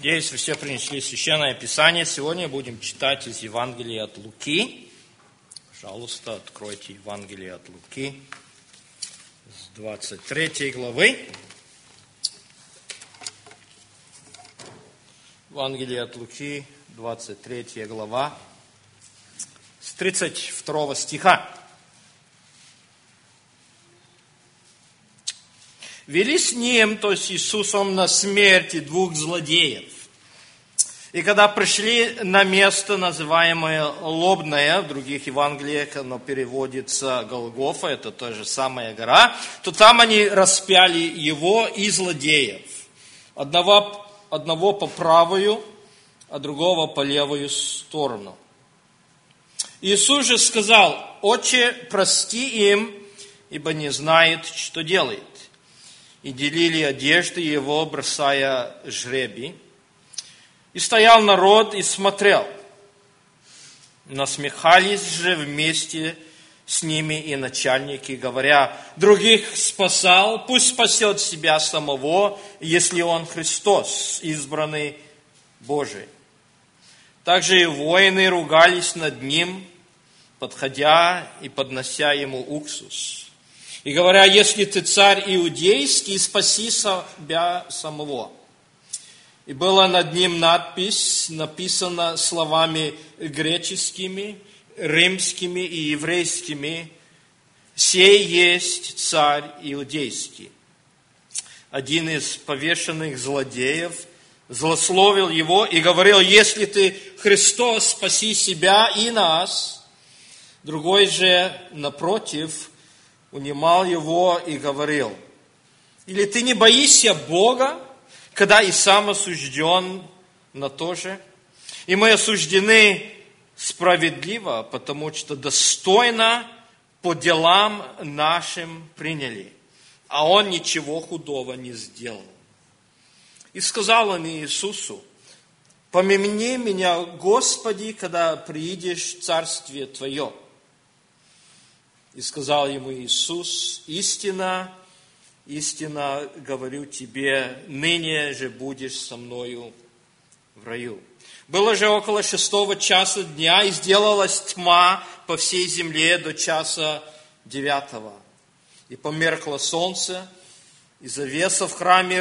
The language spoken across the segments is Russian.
Если все принесли Священное Писание, сегодня будем читать из Евангелия от Луки. Пожалуйста, откройте Евангелие от Луки с 23 главы. Евангелие от Луки, 23 глава, с 32 стиха. Вели с ним, то есть Иисусом, на смерти двух злодеев. И когда пришли на место, называемое Лобное, в других Евангелиях оно переводится Голгофа, это та же самая гора, то там они распяли его и злодеев. Одного по правую, а другого по левую сторону. Иисус же сказал: «Отче, прости им, ибо не знают, что делают». И делили одежды его, бросая жребий. И стоял народ и смотрел. Насмехались же вместе с ними и начальники, говоря: других спасал, пусть спасет себя самого, если он Христос, избранный Божий. Также и воины ругались над ним, подходя и поднося ему уксус. И говоря: если ты царь иудейский, спаси себя самого. И была над ним надпись, написана словами греческими, римскими и еврейскими: «Сей есть царь иудейский». Один из повешенных злодеев злословил его и говорил: если ты Христос, спаси себя и нас. Другой же, напротив, унимал его и говорил: или ты не боишься Бога, когда и сам осужден на то же? И мы осуждены справедливо, потому что достойно по делам нашим приняли, а он ничего худого не сделал. И сказал он Иисусу: помяни меня, Господи, когда приидешь в Царствие Твое. И сказал ему Иисус: истинно, истинно говорю тебе, ныне же будешь со мною в раю. Было же около 6 часа дня, и сделалась тьма по всей земле до часа 9. И померкло солнце, и завеса в храме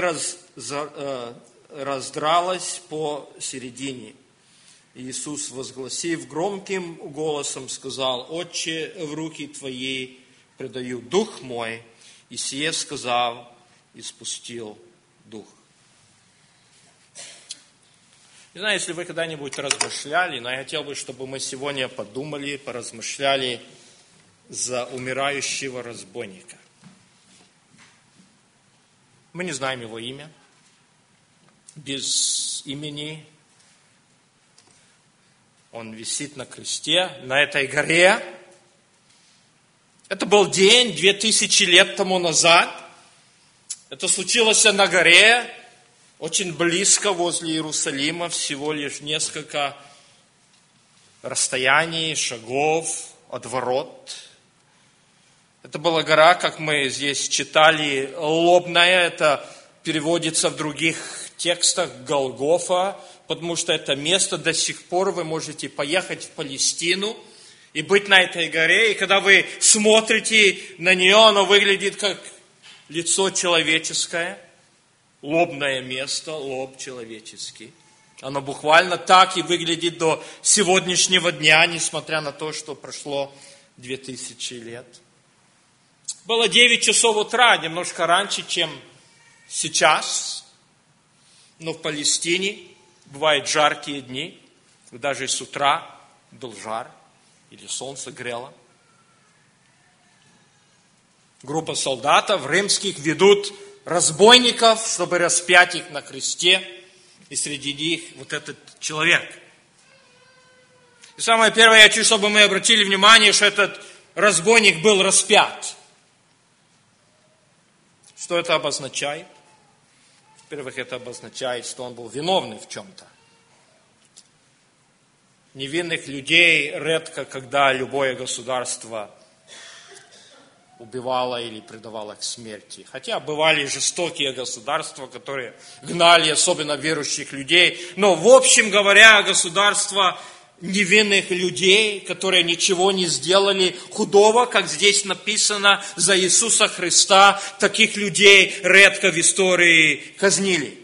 раздралась посередине. Иисус, возгласив громким голосом, сказал: «Отче, в руки Твои предаю дух мой». И сие сказав, испустил дух. Не знаю, если вы когда-нибудь размышляли, но я хотел бы, чтобы мы сегодня подумали, поразмышляли за умирающего разбойника. Мы не знаем его имя. Без имени он висит на кресте, на этой горе. Это был день 2000 лет тому назад. Это случилось на горе, очень близко возле Иерусалима, всего лишь несколько расстояний, шагов от ворот. Это была гора, как мы здесь читали, Лобная. Это переводится в других текстах Голгофа, потому что это место до сих пор вы можете поехать в Палестину и быть на этой горе, и когда вы смотрите на нее, оно выглядит как лицо человеческое, лобное место, лоб человеческий. Оно буквально так и выглядит до сегодняшнего дня, несмотря на то, что прошло 2000 лет. Было 9 часов утра, немножко раньше, чем сейчас, но в Палестине бывают жаркие дни, даже с утра был жар. Или солнце грело. Группа солдатов римских ведут разбойников, чтобы распять их на кресте. И среди них вот этот человек. И самое первое, я хочу, чтобы мы обратили внимание, что этот разбойник был распят. Что это обозначает? Во-первых, это обозначает, что он был виновный в чем-то. Невинных людей редко, когда любое государство убивала или предавала к смерти. Хотя бывали жестокие государства, которые гнали особенно верующих людей. Но в общем говоря, государства невинных людей, которые ничего не сделали худого, как здесь написано, за Иисуса Христа, таких людей редко в истории казнили.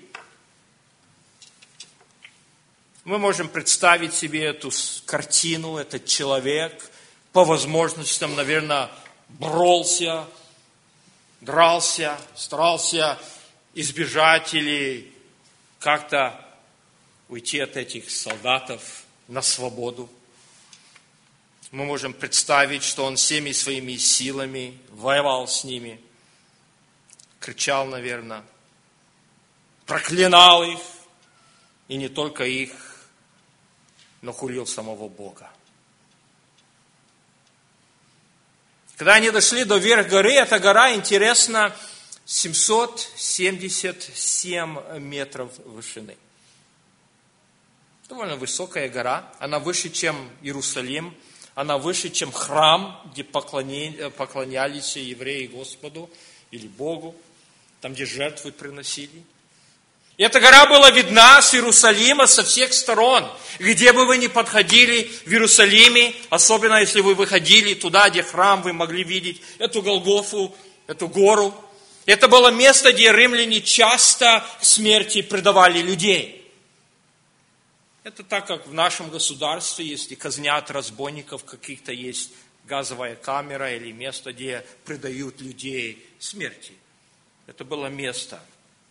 Мы можем представить себе эту картину, этот человек по возможностям, наверное, боролся, дрался, старался избежать или как-то уйти от этих солдатов на свободу. Мы можем представить, что он всеми своими силами воевал с ними, кричал, наверное, проклинал их, и не только их, но хулил самого Бога. Когда они дошли до верх горы, эта гора, интересно, 777 метров вышины. Довольно высокая гора, она выше, чем Иерусалим, она выше, чем храм, где поклонялись евреи Господу или Богу, там, где жертвы приносили. И эта гора была видна с Иерусалима со всех сторон. Где бы вы ни подходили в Иерусалиме, особенно если вы выходили туда, где храм, вы могли видеть эту Голгофу, эту гору. Это было место, где римляне часто к смерти предавали людей. Это так, как в нашем государстве, если казнят разбойников, каких-то есть газовая камера или место, где предают людей смерти. Это было место.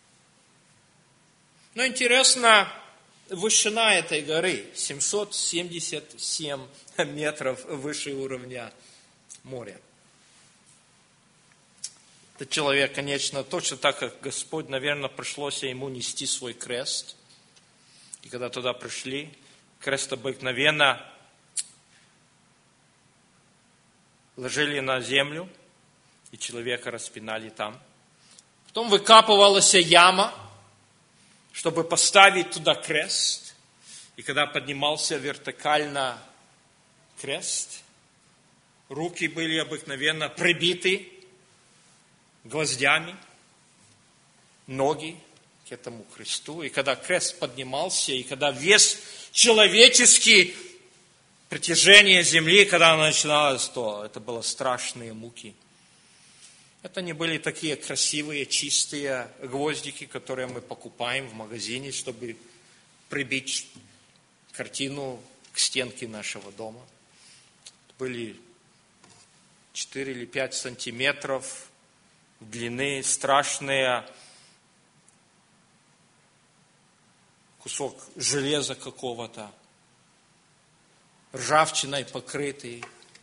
Но интересно, вышина этой горы 777 метров выше уровня моря. Этот человек, конечно, точно так, как Господь, наверное, пришлось ему нести свой крест. И когда туда пришли, крест обыкновенно ложили на землю, и человека распинали там. Потом выкапывалась яма, чтобы поставить туда крест. И когда поднимался вертикально крест, руки были обыкновенно прибиты гвоздями, ноги к этому кресту. И когда крест поднимался, и когда вес человеческий, притяжение земли, когда оно начиналось, то это было страшные муки. Это не были такие красивые, чистые гвоздики, которые мы покупаем в магазине, чтобы прибить картину к стенке нашего дома. Были 4 или 5 сантиметров длины, страшные, кусок железа какого-то, ржавчиной покрытый.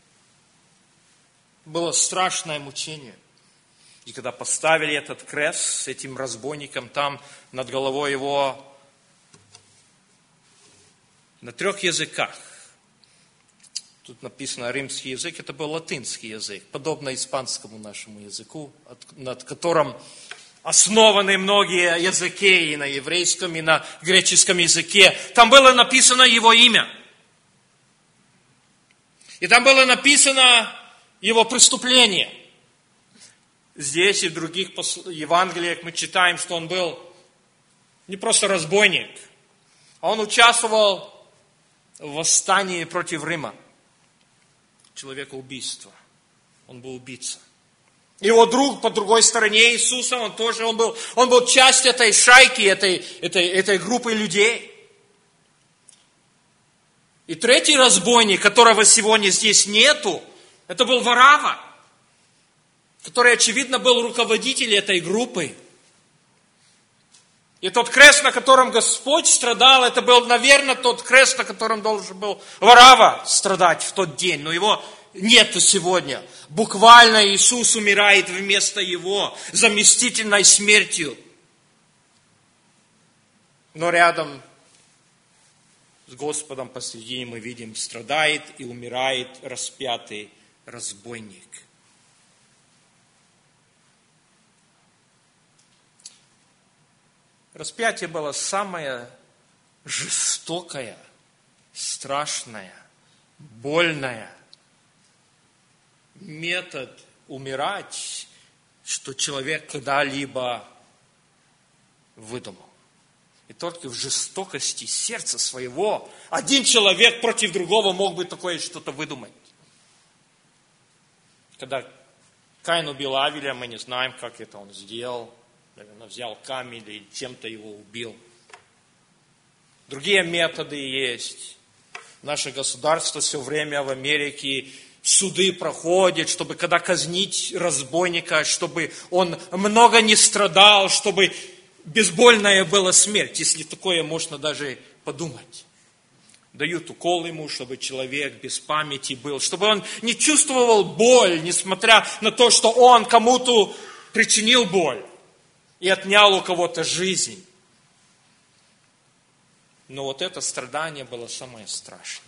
Было страшное мучение. И когда поставили этот крест с этим разбойником, там над головой его на 3 языках. Тут написано римский язык, это был латинский язык, подобно испанскому нашему языку, над которым основаны многие языки и на еврейском, и на греческом языке. Там было написано его имя. И там было написано его преступление. Здесь и в других Евангелиях мы читаем, что он был не просто разбойник, а он участвовал в восстании против Рима. Человекоубийство. Он был убийца. Его друг по другой стороне Иисуса, он был часть этой шайки, этой группы людей. И 3-й разбойник, которого сегодня здесь нету, это был Варава, который, очевидно, был руководителем этой группы. И тот крест, на котором Господь страдал, это был, наверное, тот крест, на котором должен был Варава страдать в тот день. Но его нету сегодня. Буквально Иисус умирает вместо его заместительной смертью. Но рядом с Господом посредине мы видим, страдает и умирает распятый разбойник. Распятие было самое жестокое, страшное, больное метод умирать, что человек когда-либо выдумал. И только в жестокости сердца своего один человек против другого мог бы такое что-то выдумать. Когда Каин убил Авеля, мы не знаем, как это он сделал. Наверное, взял камень или чем-то его убил. Другие методы есть. Наше государство все время в Америке суды проходят, чтобы когда казнить разбойника, чтобы он много не страдал, чтобы безбольная была смерть, если такое можно даже подумать. Дают укол ему, чтобы человек без памяти был, чтобы он не чувствовал боль, несмотря на то, что он кому-то причинил боль и отнял у кого-то жизнь. Но вот это страдание было самое страшное.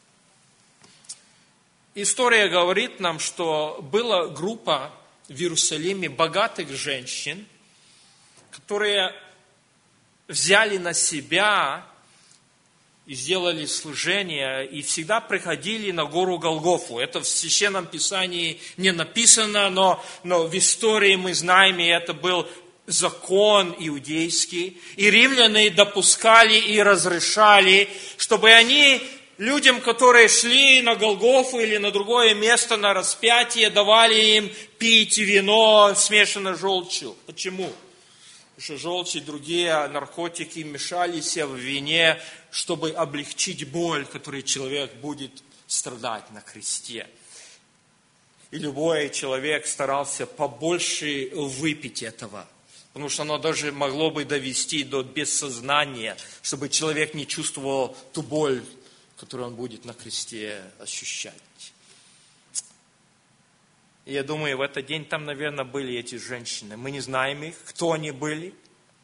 История говорит нам, что была группа в Иерусалиме богатых женщин, которые взяли на себя и сделали служение, и всегда приходили на гору Голгофу. Это в Священном Писании не написано, но в истории мы знаем, и это был закон иудейский. И римляне допускали и разрешали, чтобы они людям, которые шли на Голгофу или на другое место, на распятие, давали им пить вино, смешанное с желчью. Почему? Потому что желчь и другие наркотики мешались в вине, чтобы облегчить боль, которой человек будет страдать на кресте. И любой человек старался побольше выпить этого. Потому что оно даже могло бы довести до бессознания, чтобы человек не чувствовал ту боль, которую он будет на кресте ощущать. И я думаю, в этот день там, наверное, были эти женщины. Мы не знаем их, кто они были.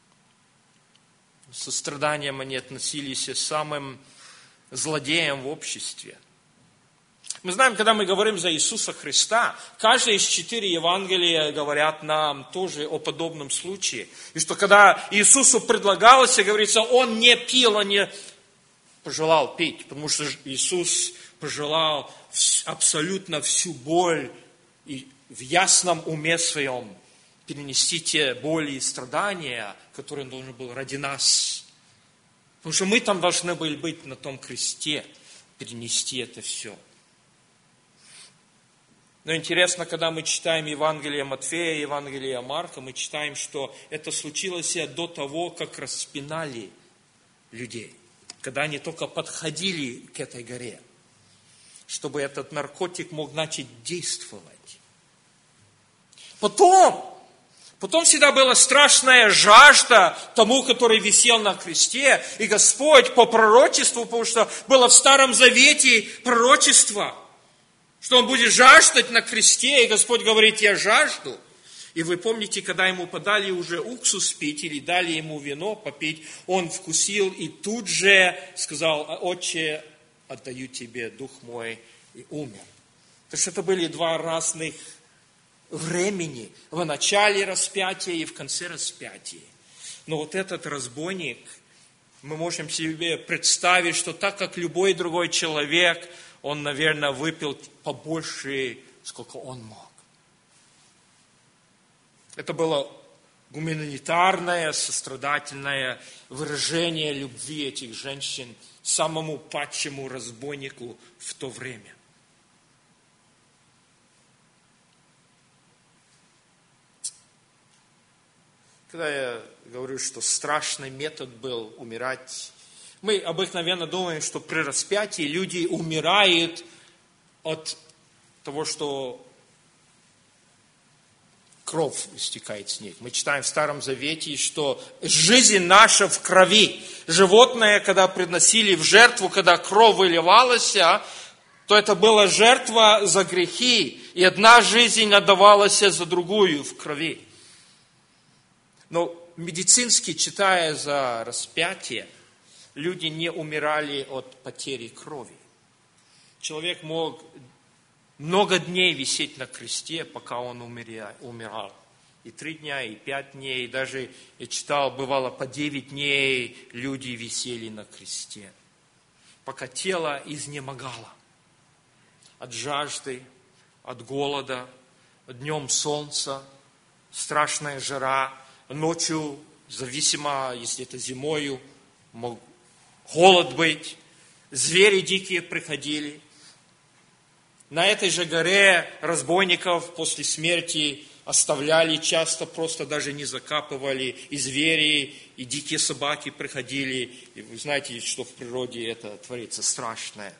С состраданием они относились к самым злодеям в обществе. Мы знаем, когда мы говорим за Иисуса Христа, каждое из 4 Евангелия говорят нам тоже о подобном случае. И что когда Иисусу предлагалось, говорится, Он не пил, Он не пожелал пить, потому что Иисус пожелал абсолютно всю боль и в ясном уме своем перенести те боли и страдания, которые Он должен был ради нас. Потому что мы там должны были быть на том кресте, перенести это все. Но интересно, когда мы читаем Евангелие Матфея, Евангелие Марка, мы читаем, что это случилось до того, как распинали людей. Когда они только подходили к этой горе, чтобы этот наркотик мог начать действовать. Потом всегда была страшная жажда тому, который висел на кресте. И Господь по пророчеству, потому что было в Старом Завете пророчество, что Он будет жаждать на кресте. И Господь говорит, я жажду. И вы помните, когда ему подали уже уксус пить, или дали ему вино попить, он вкусил и тут же сказал, Отче, отдаю тебе дух мой, и умер. То есть это были 2 разных времени, в начале распятия и в конце распятия. Но вот этот разбойник, мы можем себе представить, что так как любой другой человек, он, наверное, выпил побольше, сколько он мог. Это было гуманитарное, сострадательное выражение любви этих женщин самому падшему разбойнику в то время. Когда я говорю, что страшный метод был умирать, мы обыкновенно думаем, что при распятии люди умирают от того, что кровь истекает с них. Мы читаем в Старом Завете, что жизнь наша в крови. Животное, когда приносили в жертву, когда кровь выливалась, то это была жертва за грехи, и одна жизнь отдавалась за другую в крови. Но медицински, читая за распятие, люди не умирали от потери крови. Человек мог много дней висеть на кресте, пока он умирал. И 3 дня, и 5 дней, и даже я читал, бывало по 9 дней люди висели на кресте, пока тело изнемогало от жажды, от голода, днем солнце, страшная жара, ночью, зависимо, если это зимою, мог холод быть, звери дикие приходили. На этой же горе разбойников после смерти оставляли часто, просто даже не закапывали, и звери, и дикие собаки приходили. И вы знаете, что в природе это творится страшное.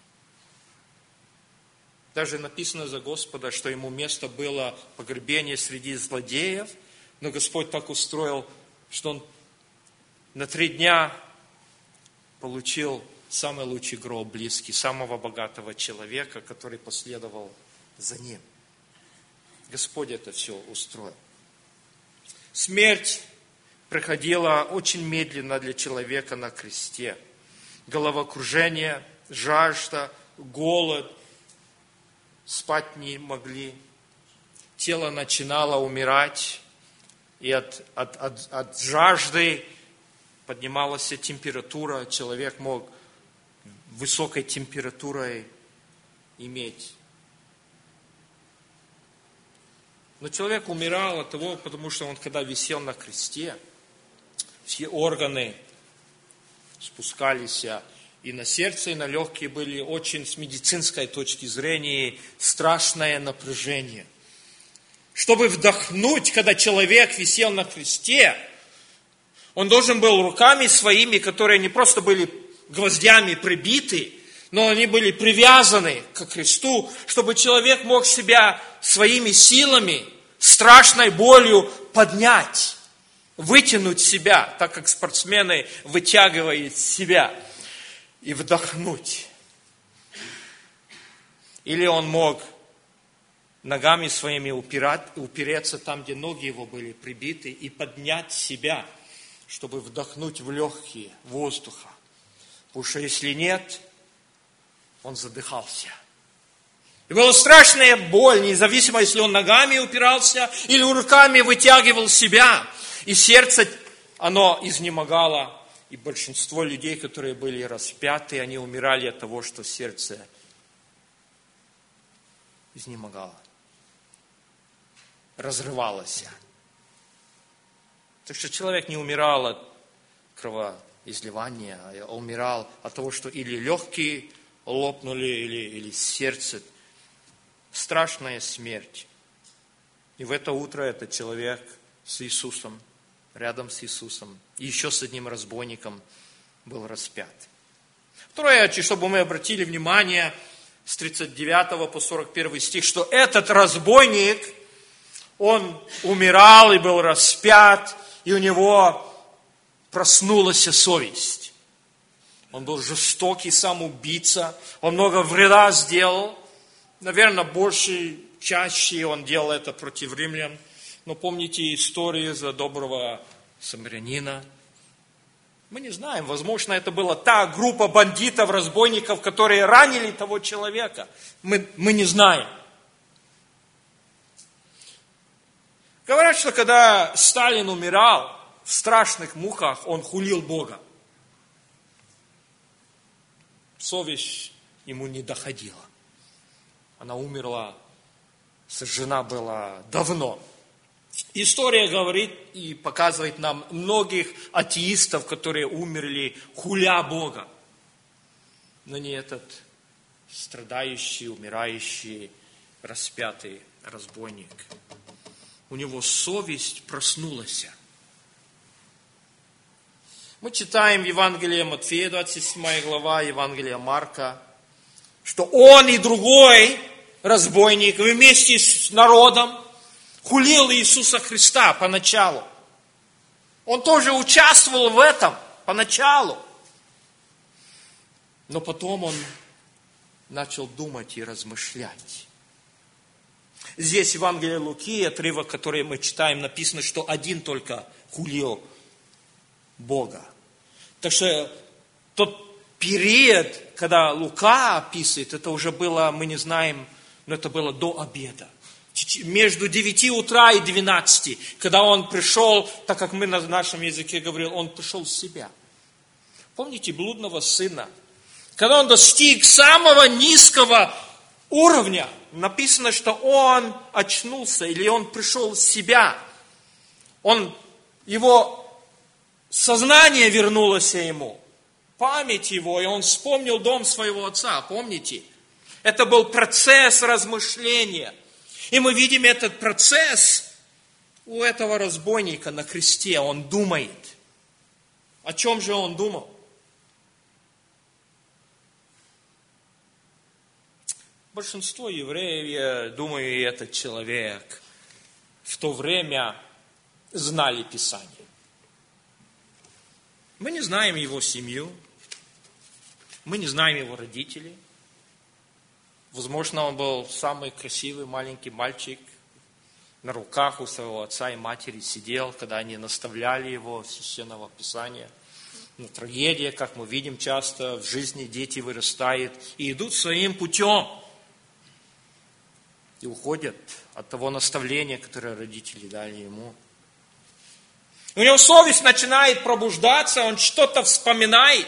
Даже написано за Господа, что ему место было погребение среди злодеев, но Господь так устроил, что он на 3 дня получил самый лучший гроб близкий, самого богатого человека, который последовал за ним. Господь это все устроил. Смерть приходила очень медленно для человека на кресте. Головокружение, жажда, голод, спать не могли. Тело начинало умирать, и от жажды поднималась температура, человек мог высокой температурой иметь. Но человек умирал от того, потому что он, когда висел на кресте, все органы спускались, и на сердце, и на легкие были очень, с медицинской точки зрения, страшное напряжение. Чтобы вдохнуть, когда человек висел на кресте, он должен был руками своими, которые не просто были гвоздями прибиты, но они были привязаны к кресту, чтобы человек мог себя своими силами, страшной болью поднять, вытянуть себя, так как спортсмены вытягивают себя, и вдохнуть. Или он мог ногами своими упереться там, где ноги его были прибиты, и поднять себя, чтобы вдохнуть в легкие воздуха. Потому что если нет, он задыхался. И была страшная боль, независимо, если он ногами упирался или руками вытягивал себя. И сердце, оно изнемогало. И большинство людей, которые были распяты, они умирали от того, что сердце изнемогало. Разрывалось. Так что человек не умирал от кровоизливания, а умирал от того, что или легкие лопнули, или сердце. Страшная смерть. И в это утро этот человек с Иисусом, рядом с Иисусом, и еще с одним разбойником был распят. Второе, чтобы мы обратили внимание с 39 по 41 стих, что этот разбойник, он умирал и был распят, и у него проснулась совесть. Он был жестокий самоубийца, он много вреда сделал. Наверное, чаще он делал это против римлян. Но помните историю за доброго самарянина? Мы не знаем, возможно, это была та группа бандитов, разбойников, которые ранили того человека. Мы не знаем. Говорят, что когда Сталин умирал, в страшных муках он хулил Бога. Совесть ему не доходила. Она умерла, сожжена была давно. История говорит и показывает нам многих атеистов, которые умерли, хуля Бога. Но не этот страдающий, умирающий, распятый разбойник. У него совесть проснулась. Мы читаем Евангелие Матфея, 27 глава, Евангелие Марка, что он и другой разбойник вместе с народом хулил Иисуса Христа поначалу. Он тоже участвовал в этом поначалу. Но потом он начал думать и размышлять. Здесь в Евангелии Луки, отрывок, который мы читаем, написано, что один только хулил Бога. Так что тот период, когда Лука описывает, это уже было, мы не знаем, но это было до обеда. Между 9 утра и 12, когда он пришел, так как мы на нашем языке говорим, он пришел в себя. Помните блудного сына? Когда он достиг самого низкого уровня написано, что он очнулся, или он пришел в себя. Его сознание вернулось ему, память его, и он вспомнил дом своего отца, помните? Это был процесс размышления. И мы видим этот процесс у этого разбойника на кресте. Он думает. О чем же он думал? Большинство евреев, я думаю, и этот человек в то время знали Писание. Мы не знаем его семью, мы не знаем его родителей. Возможно, он был самый красивый маленький мальчик, на руках у своего отца и матери сидел, когда они наставляли его в Священного Писания. Но трагедия, как мы видим часто, в жизни дети вырастают и идут своим путем. И уходят от того наставления, которое родители дали ему. У него совесть начинает пробуждаться, он что-то вспоминает.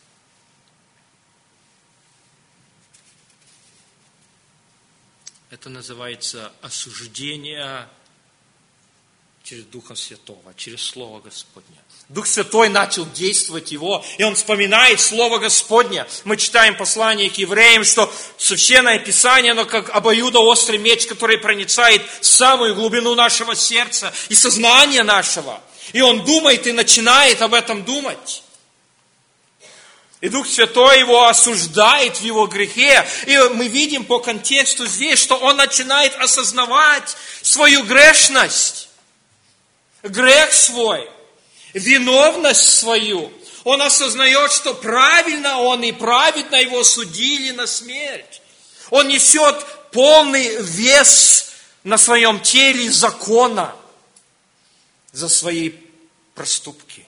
Это называется осуждение через Духа Святого, через Слово Господне. Дух Святой начал действовать его, и он вспоминает Слово Господне. Мы читаем послание к евреям, что Священное Писание, оно как обоюдоострый меч, который проницает в самую глубину нашего сердца и сознания нашего. И он думает и начинает об этом думать. И Дух Святой его осуждает в его грехе. И мы видим по контексту здесь, что он начинает осознавать свою грешность, грех свой, виновность свою. Он осознает, что правильно он и праведно его судили на смерть. Он несет полный вес на своем теле закона за свои проступки.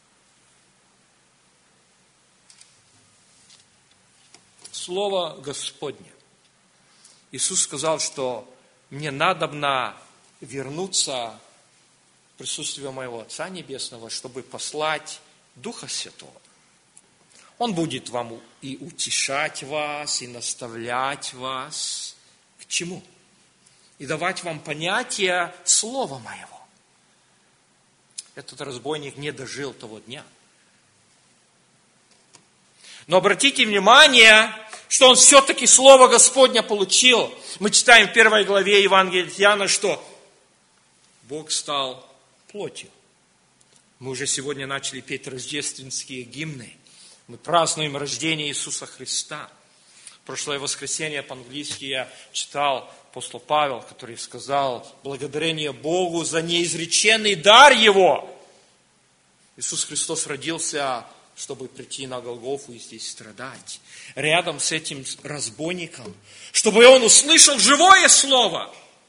Слово Господне. Иисус сказал, что мне надобно вернуться в присутствие моего Отца Небесного, чтобы послать Духа Святого. Он будет вам и утешать вас, и наставлять вас. К чему? И давать вам понятие Слова Моего. Этот разбойник не дожил того дня. Но обратите внимание, что он все-таки Слово Господня получил. Мы читаем в 1 главе Евангелия от Иоанна, что Бог стал плотью. Мы уже сегодня начали петь рождественские гимны. Мы празднуем рождение Иисуса Христа. В прошлое воскресенье по-английски я читал апостол Павел, который сказал: благодарение Богу за неизреченный дар Его. Иисус Христос родился, чтобы прийти на Голгофу и здесь страдать. Рядом с этим разбойником, чтобы он услышал живое слово.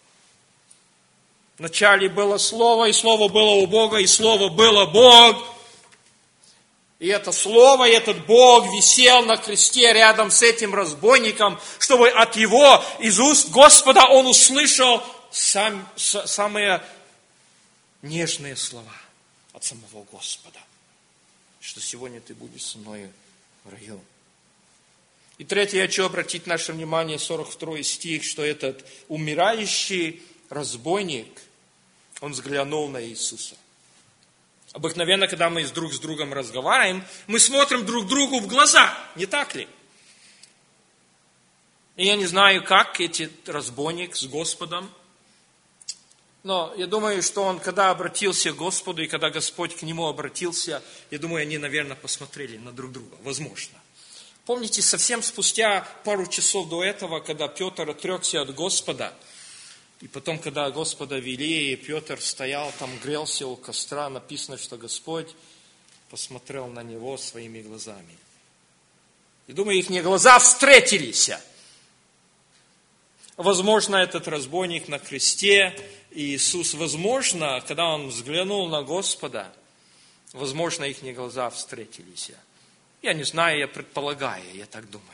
Вначале было Слово, и Слово было у Бога, и Слово было Бог. И это Слово, и этот Бог висел на кресте рядом с этим разбойником, чтобы от его, из уст Господа, он услышал самые нежные слова от самого Господа. Что сегодня ты будешь со мной в раю. И третье, я хочу обратить наше внимание, 42 стих, что этот умирающий разбойник, он взглянул на Иисуса. Обыкновенно, когда мы друг с другом разговариваем, мы смотрим друг другу в глаза, не так ли? И я не знаю, как этот разбойник с Господом, но я думаю, что он, когда обратился к Господу, и когда Господь к нему обратился, я думаю, они, наверное, посмотрели на друг друга, возможно. Помните, совсем спустя пару часов до этого, когда Петр отрекся от Господа, и потом, когда Господа вели, и Петр стоял там, грелся у костра, написано, что Господь посмотрел на него своими глазами. И думаю, их глаза встретились. Возможно, этот разбойник на кресте, и Иисус, возможно, когда он взглянул на Господа, возможно, их глаза встретились. Я не знаю, я предполагаю, я так думаю.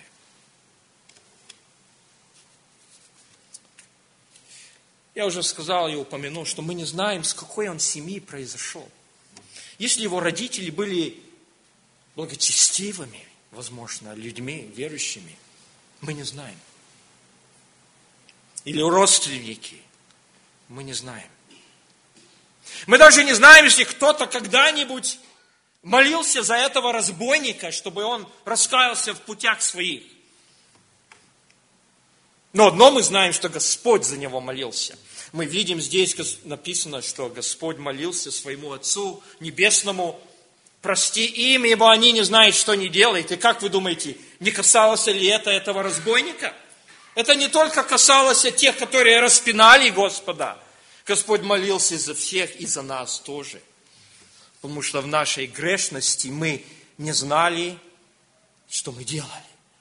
Я уже сказал и упомянул, что мы не знаем, с какой он семьи произошел. Если его родители были благочестивыми, возможно, людьми, верующими, мы не знаем. или родственники, мы не знаем. Мы даже не знаем, если кто-то когда-нибудь молился за этого разбойника, чтобы он раскаялся в путях своих. Но одно мы знаем, что Господь за него молился. Мы видим здесь написано, что Господь молился своему Отцу Небесному: прости им, ибо они не знают, что они делают. И как вы думаете, не касалось ли это этого разбойника? Это не только касалось тех, которые распинали Господа. Господь молился за всех и за нас тоже. Потому что в нашей грешности мы не знали, что мы делали,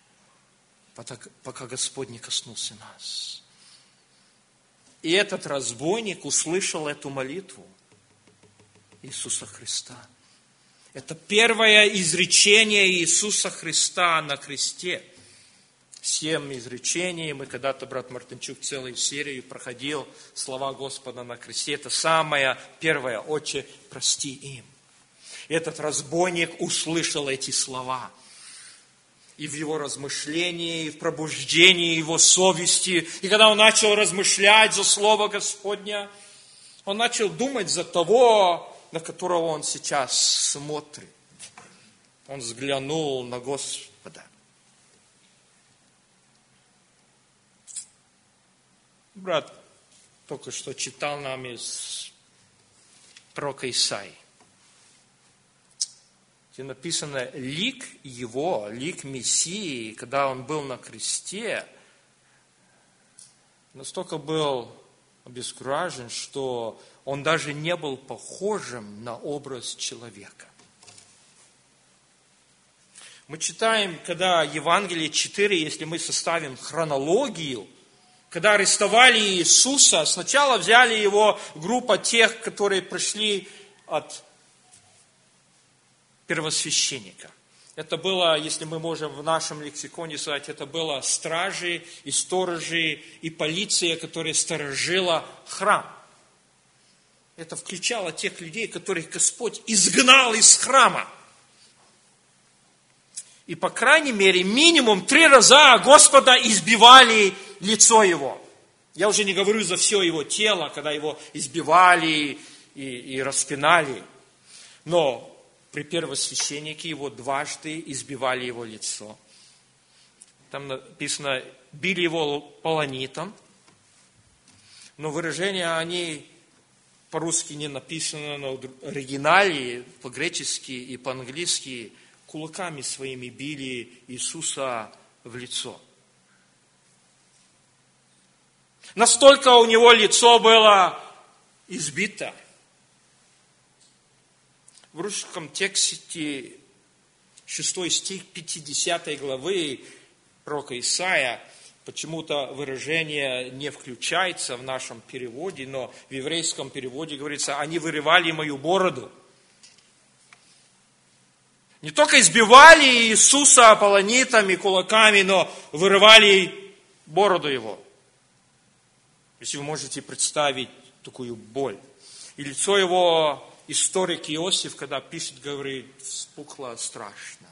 пока Господь не коснулся нас. И этот разбойник услышал эту молитву Иисуса Христа. Это первое изречение Иисуса Христа на кресте. 7 изречений. Мы когда-то, брат Мартынчук, целую серию проходил слова Господа на кресте. Это самое первое: «Отче, прости им». Этот разбойник услышал эти слова. И в его размышлении, и в пробуждении его совести. И когда он начал размышлять за Слово Господня, он начал думать за того, на которого он сейчас смотрит. Он взглянул на Господа. Брат только что читал нам из пророка Исаии. Где написано, лик его, лик Мессии, когда он был на кресте, настолько был обескуражен, что он даже не был похожим на образ человека. Мы читаем, когда Евангелие 4, если мы составим хронологию, когда арестовали Иисуса, сначала взяли его группа тех, которые пришли от первосвященника. Это было, если мы можем в нашем лексиконе сказать, это было стражи и сторожи и полиция, которая сторожила храм. Это включало тех людей, которых Господь изгнал из храма. И, по крайней мере, минимум 3 раза Господа избивали лицо его. Я уже не говорю за все его тело, когда его избивали и распинали. Но при первосвященнике его дважды избивали его лицо. Там написано, били его полонитом. Но выражения, они по-русски не написано, но в оригинале, по-гречески и по-английски, кулаками своими били Иисуса в лицо. Настолько у него лицо было избито. В русском тексте 6 стих 50 главы пророка Исаия почему-то выражение не включается в нашем переводе, но в еврейском переводе говорится, они вырывали мою бороду. Не только избивали Иисуса полонитами, кулаками, но вырывали бороду его. Если вы можете представить такую боль. И лицо его, историк Иосиф, когда пишет, говорит, вспухло страшно.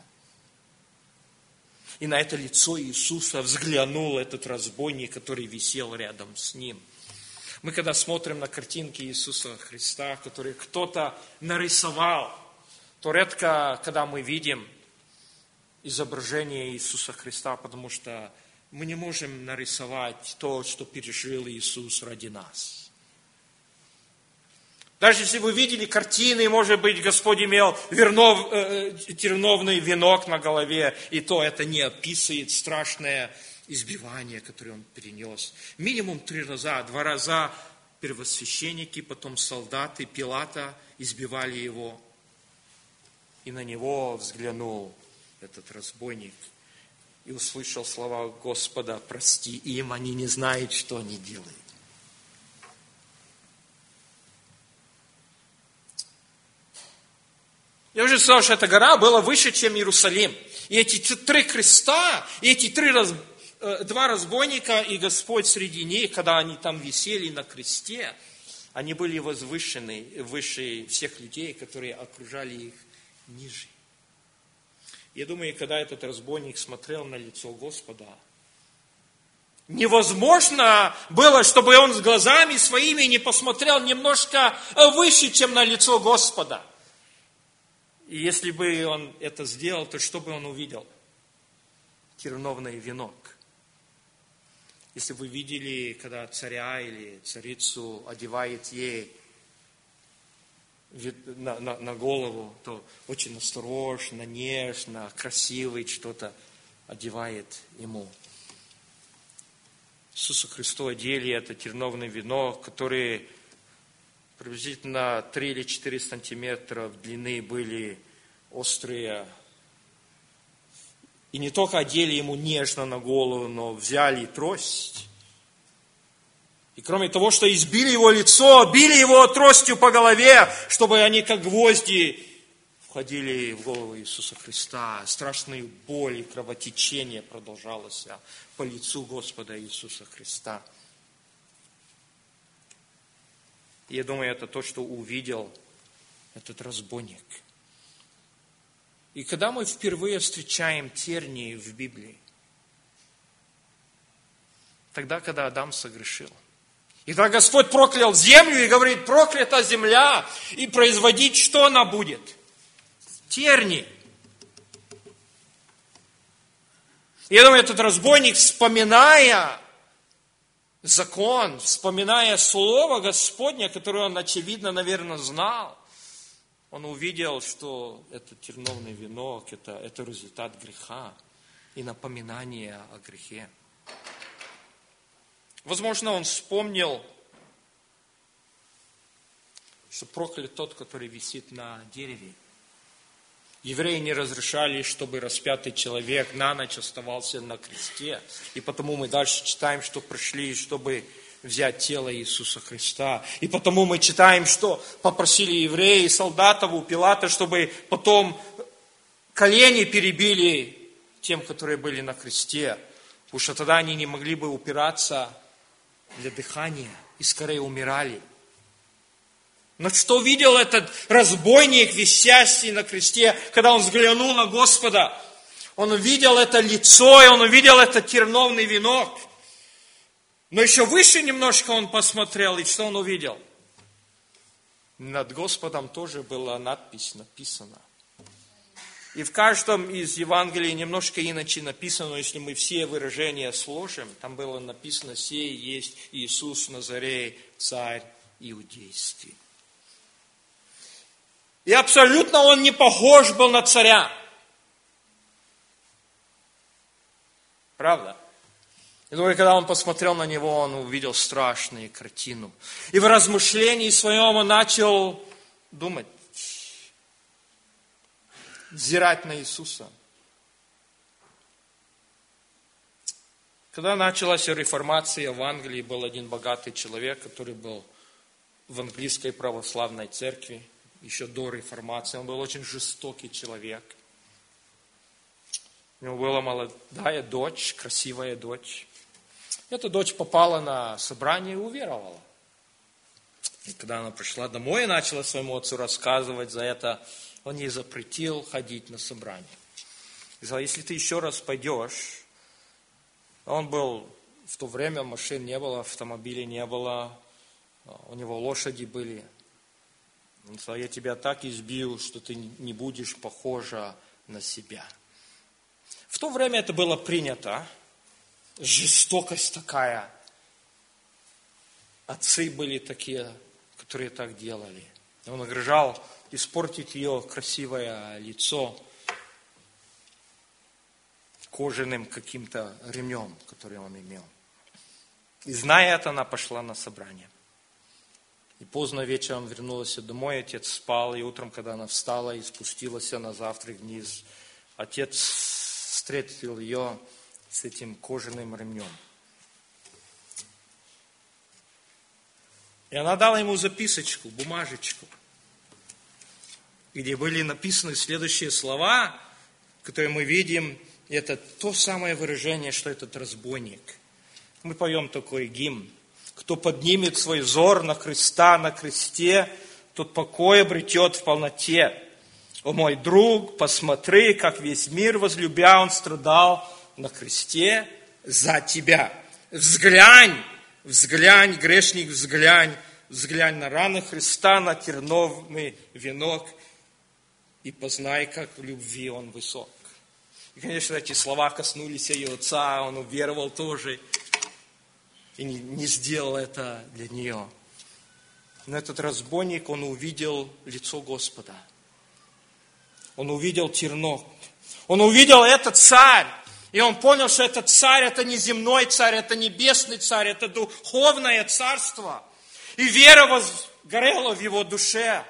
И на это лицо Иисуса взглянул этот разбойник, который висел рядом с ним. Мы когда смотрим на картинки Иисуса Христа, которые кто-то нарисовал, то редко, когда мы видим изображение Иисуса Христа, потому что мы не можем нарисовать то, что пережил Иисус ради нас. Даже если вы видели картины, может быть, Господь имел терновный венок на голове, и то это не описывает страшное избивание, которое Он перенес. Минимум 3 раза, 2 раза первосвященники, потом солдаты Пилата избивали Его. И на Него взглянул этот разбойник и услышал слова Господа, прости им, они не знают, что они делают. Я уже сказал, что эта гора была выше, чем Иерусалим. И эти 3 креста, и эти 2 разбойника, и Господь среди них, когда они там висели на кресте, они были возвышены выше всех людей, которые окружали их ниже. Я думаю, когда этот разбойник смотрел на лицо Господа, Невозможно было, чтобы он с глазами своими не посмотрел немножко выше, чем на лицо Господа. И если бы он это сделал, то что бы он увидел? Терновный венок. Если вы видели, когда царя или царицу одевает ей на голову, то очень осторожно, нежно, красивый что-то одевает ему. Иисусу Христу одели это терновный венок, который приблизительно 3 или 4 сантиметра в длины были острые. И не только одели ему нежно на голову, но взяли трость. И кроме того, что избили его лицо, били его тростью по голове, чтобы они как гвозди входили в голову Иисуса Христа. Страшные боли, кровотечение продолжалось по лицу Господа Иисуса Христа. И я думаю, это то, что увидел этот разбойник. И когда мы впервые встречаем тернии в Библии, тогда, когда Адам согрешил, и тогда Господь проклял землю и говорит, проклята земля, и производить что она будет? Терни. Я думаю, этот разбойник, вспоминая закон, вспоминая слово Господне, которое он, очевидно, наверное, знал, он увидел, что это терновный венок, это результат греха и напоминание о грехе. Возможно, он вспомнил, что проклят тот, который висит на дереве. Евреи не разрешали, чтобы распятый человек на ночь оставался на кресте. И потому мы дальше читаем, что пришли, чтобы взять тело Иисуса Христа. И потому мы читаем, что попросили евреи, солдатов у Пилата, чтобы потом колени перебили тем, которые были на кресте. Потому что тогда они не могли бы упираться для дыхания и скорее умирали. Но что видел этот разбойник, висящий на кресте, когда он взглянул на Господа? Он увидел это лицо, и он увидел этот терновный венок. Но еще выше немножко он посмотрел, и что он увидел? Над Господом тоже была надпись написана. И в каждом из Евангелий немножко иначе написано, если мы все выражения сложим, там было написано, сей есть Иисус Назарей, царь иудейский. И абсолютно он не похож был на царя. Правда? И думаю, когда он посмотрел на него, он увидел страшную картину. И в размышлении своем он начал думать, взирать на Иисуса. Когда началась реформация в Англии, был один богатый человек, который был в английской православной церкви, еще до реформации. Он был очень жестокий человек. У него была молодая дочь, красивая дочь. Эта дочь попала на собрание и уверовала. И когда она пришла домой и начала своему отцу рассказывать за это, он ей запретил ходить на собрание. И сказал, если ты еще раз пойдешь, он был, в то время машин не было, автомобилей не было, у него лошади были. Он сказал, я тебя так избил, что ты не будешь похожа на себя. В то время это было принято. Жестокость такая. Отцы были такие, которые так делали. Он угрожал испортить ее красивое лицо кожаным каким-то ремнем, который он имел. И зная это, она пошла на собрание. И поздно вечером вернулась домой, отец спал, и утром, когда она встала и спустилась на завтрак вниз, отец встретил ее с этим кожаным ремнем. И она дала ему записочку, бумажечку, где были написаны следующие слова, которые мы видим, и это то самое выражение, что этот разбойник. Мы поем такой гимн. Кто поднимет свой взор на Христа, на кресте, тот покой обретет в полноте. О мой друг, посмотри, как весь мир возлюбя, он страдал на кресте за тебя. Взглянь, взглянь, грешник, взглянь, взглянь на раны Христа, на терновный венок, и познай, как в любви Он высок. И, конечно, эти слова коснулись ее отца, он уверовал тоже, и не сделал это для нее. Но этот разбойник, он увидел лицо Господа. Он увидел тернок. Он увидел этот царь. И он понял, что этот царь, это не земной царь, это небесный царь, это духовное царство. И вера возгорела в его душе.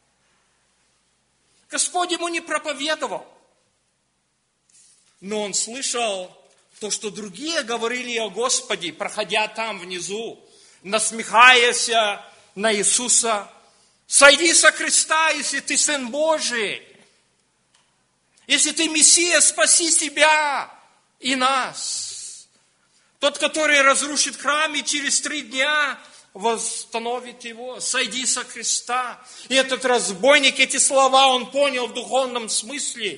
Господь ему не проповедовал. Но он слышал то, что другие говорили о Господе, проходя там внизу, насмехаясь на Иисуса. Сойди со креста, если ты Сын Божий. Если ты Мессия, спаси себя и нас. Тот, который разрушит храм и через 3 дня восстановит его. Сойди со креста. И этот разбойник, эти слова он понял в духовном смысле.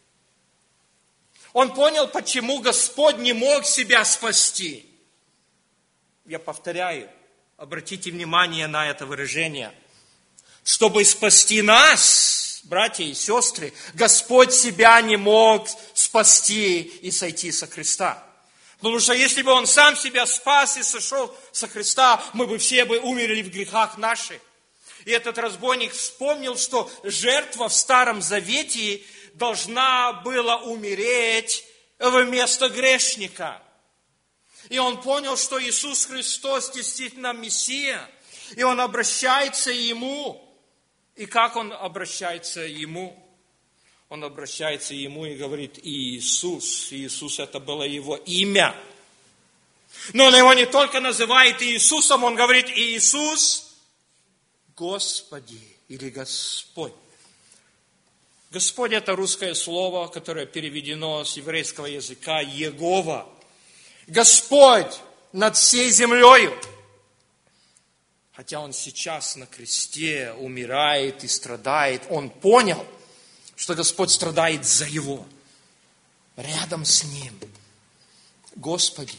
Он понял, почему Господь не мог себя спасти. Я повторяю, обратите внимание на это выражение. Чтобы спасти нас, братья и сестры, Господь себя не мог спасти и сойти со креста. Потому что если бы Он сам себя спас и сошел со креста, мы бы все умерли в грехах наших. И этот разбойник вспомнил, что жертва в Старом Завете должна была умереть вместо грешника. И он понял, что Иисус Христос действительно Мессия. И он обращается к Ему. И как он обращается к Ему? Он обращается к Ему и говорит: Иисус. Иисус — это было Его имя. Но он его не только называет Иисусом, он говорит: Иисус, Господи или Господь. Господь — это русское слово, которое переведено с еврейского языка Егова. Господь над всей землею. Хотя Он сейчас на кресте умирает и страдает, Он понял, что Господь страдает за Его. Рядом с Ним. Господи.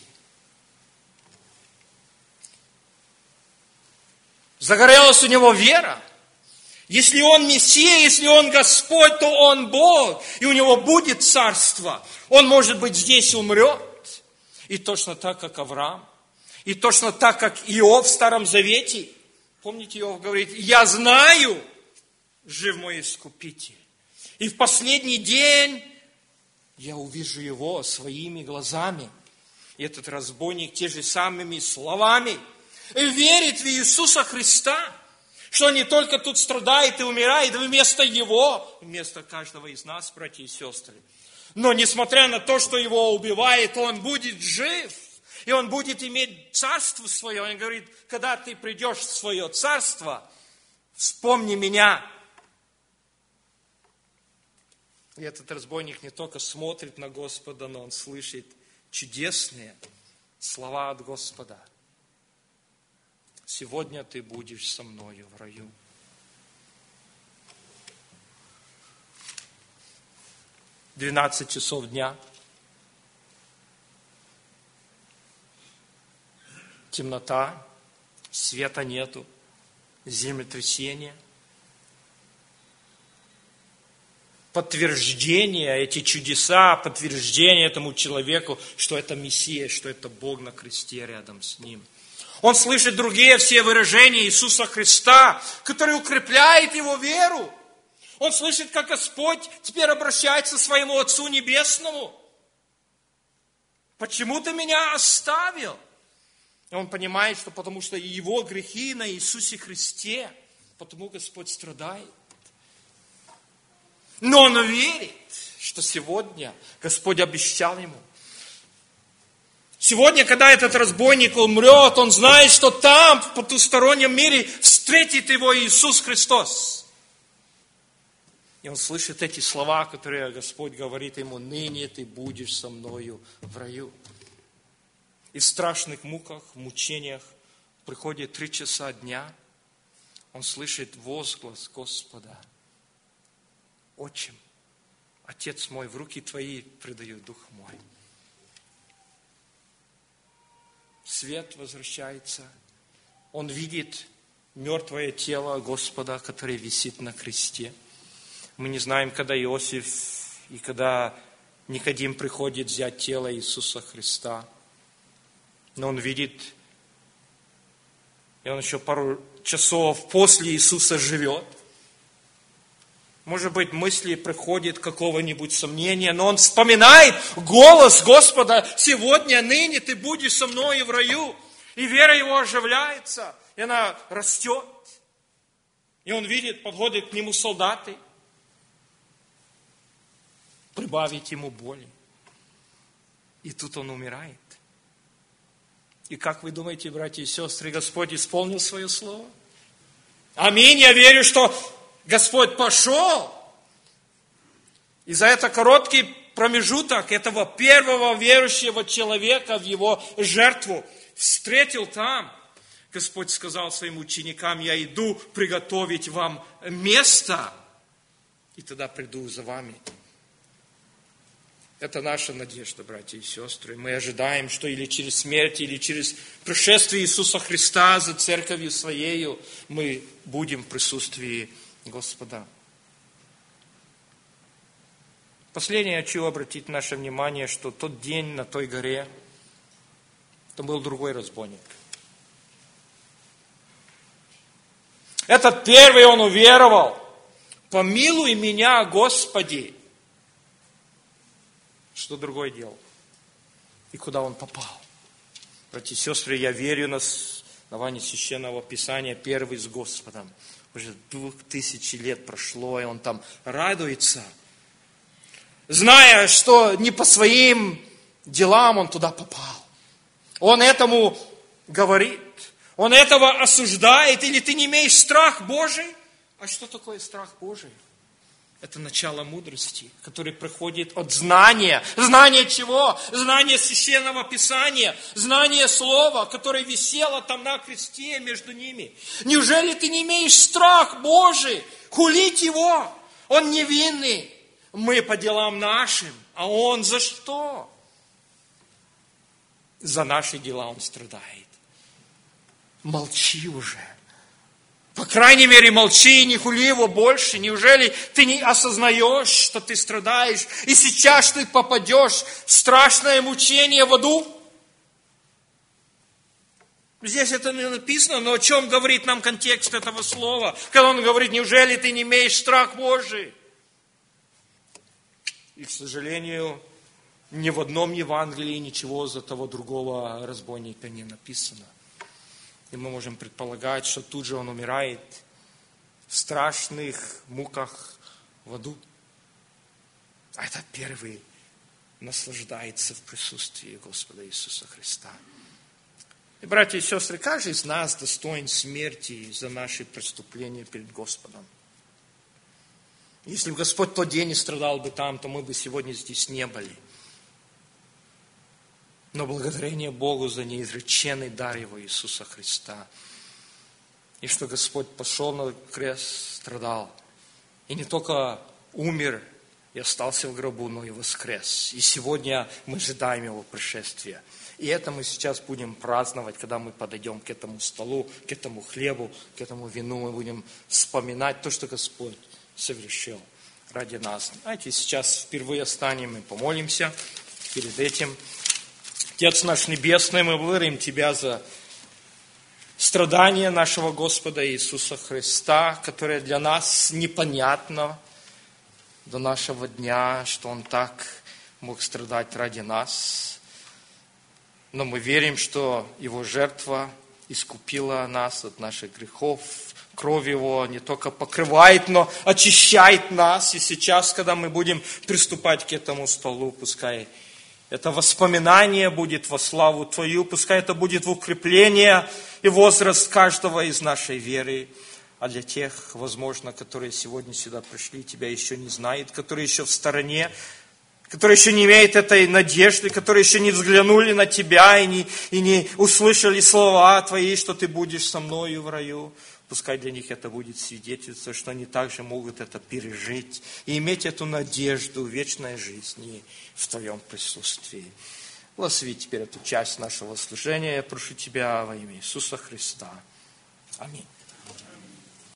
Загорелась у него вера. Если Он Мессия, если Он Господь, то Он Бог. И у Него будет царство. Он, может быть, здесь умрет. И точно так, как Авраам. И точно так, как Иов в Старом Завете. Помните, Иов говорит: я знаю, жив мой Искупитель. И в последний день я увижу Его своими глазами. И этот разбойник те же самыми словами верит в Иисуса Христа, что Он не только тут страдает и умирает вместо Его, вместо каждого из нас, братья и сестры. Но несмотря на то, что Его убивает, Он будет жив. И Он будет иметь царство свое. Он говорит: когда ты придешь в свое царство, вспомни меня. И этот разбойник не только смотрит на Господа, но он слышит чудесные слова от Господа. Сегодня ты будешь со мною в раю. В 12 часов дня. Темнота, света нету, землетрясение. Подтверждение, эти чудеса, подтверждение этому человеку, что это Мессия, что это Бог на кресте рядом с ним. Он слышит другие все выражения Иисуса Христа, которые укрепляют его веру. Он слышит, как Господь теперь обращается к своему Отцу Небесному. Почему ты меня оставил? И он понимает, что потому что его грехи на Иисусе Христе, потому Господь страдает. Но он верит, что сегодня Господь обещал ему. Сегодня, когда этот разбойник умрет, он знает, что там, в потустороннем мире, встретит его Иисус Христос. И он слышит эти слова, которые Господь говорит ему: ныне ты будешь со мною в раю. И в страшных муках, в мучениях приходит 3 часа дня, он слышит возглас Господа: Отчим, Отец мой, в руки Твои предаю дух мой. свет возвращается. Он видит мертвое тело Господа, которое висит на кресте. Мы не знаем, когда Иосиф и когда Никодим приходит взять тело Иисуса Христа. Но он видит, и он еще пару часов после Иисуса живет. Может быть, мысли приходят какого-нибудь сомнения, но он вспоминает голос Господа: сегодня, ныне ты будешь со мной в раю. И вера его оживляется, и она растет. И он видит, подходят к нему солдаты, прибавить ему боли. И тут он умирает. И как вы думаете, братья и сестры, Господь исполнил свое слово? Аминь, я верю, что Господь пошел. И за это короткий промежуток этого первого верующего человека в его жертву встретил там. Господь сказал своим ученикам: я иду приготовить вам место, и тогда приду за вами. Это наша надежда, братья и сестры. Мы ожидаем, что или через смерть, или через пришествие Иисуса Христа за церковью Своею мы будем в присутствии Господа. Последнее, я хочу обратить наше внимание, что тот день на той горе, это был другой разбойник. Этот первый, он уверовал: помилуй меня, Господи. Что другой делал? И куда он попал? Братья и сестры, я верю на основании Священного Писания, первый с Господом. Уже 2000 лет прошло, и он там радуется, зная, что не по своим делам он туда попал. Он этому говорит, он этого осуждает. Или ты не имеешь страх Божий? А что такое страх Божий? Это начало мудрости, который приходит от знания. Знание чего? Знание Священного Писания. Знание Слова, которое висело там на кресте между ними. Неужели ты не имеешь страх Божий? Хулить Его. Он невинный. Мы по делам нашим. А Он за что? За наши дела Он страдает. Молчи уже. По крайней мере, молчи и не хули его больше. Неужели ты не осознаешь, что ты страдаешь, и сейчас ты попадешь в страшное мучение в аду? Здесь это не написано, но о чем говорит нам контекст этого слова? Когда он говорит: неужели ты не имеешь страх Божий? И, к сожалению, ни в одном Евангелии ничего за того другого разбойника не написано. И мы можем предполагать, что тут же он умирает в страшных муках в аду. А этот первый наслаждается в присутствии Господа Иисуса Христа. И, братья и сестры, каждый из нас достоин смерти за наши преступления перед Господом. Если бы Господь тот день не страдал бы там, то мы бы сегодня здесь не были. Но благодарение Богу за неизреченный дар Его Иисуса Христа. И что Господь пошел на крест, страдал. И не только умер и остался в гробу, но и воскрес. И сегодня мы ожидаем Его пришествия. И это мы сейчас будем праздновать, когда мы подойдем к этому столу, к этому хлебу, к этому вину. Мы будем вспоминать то, что Господь совершил ради нас. Знаете, сейчас впервые встанем и помолимся перед этим. Отец наш Небесный, мы благодарим Тебя за страдания нашего Господа Иисуса Христа, которое для нас непонятно до нашего дня, что Он так мог страдать ради нас. Но мы верим, что Его жертва искупила нас от наших грехов. Кровь Его не только покрывает, но очищает нас. И сейчас, когда мы будем приступать к этому столу, пускай это воспоминание будет во славу Твою, пускай это будет в укрепление и возраст каждого из нашей веры. А для тех, возможно, которые сегодня сюда пришли, Тебя еще не знают, которые еще в стороне, которые еще не имеют этой надежды, которые еще не взглянули на Тебя и не услышали слова Твои, что Ты будешь со мною в раю. Пускай для них это будет свидетельство, что они также могут это пережить и иметь эту надежду вечной жизни в Твоем присутствии. Благослови теперь эту часть нашего служения. Я прошу Тебя во имя Иисуса Христа. Аминь.